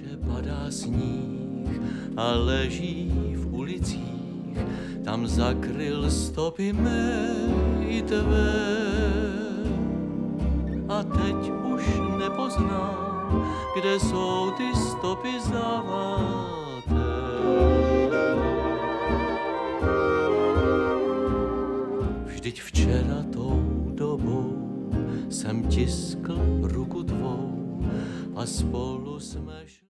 kde padá sníh a leží v ulicích, tam zakryl stopy mé i tvé. A teď už nepoznám, kde jsou ty stopy zaváté. Vždyť včera tou dobou jsem tiskl ruku tvou a spolu jsme šli.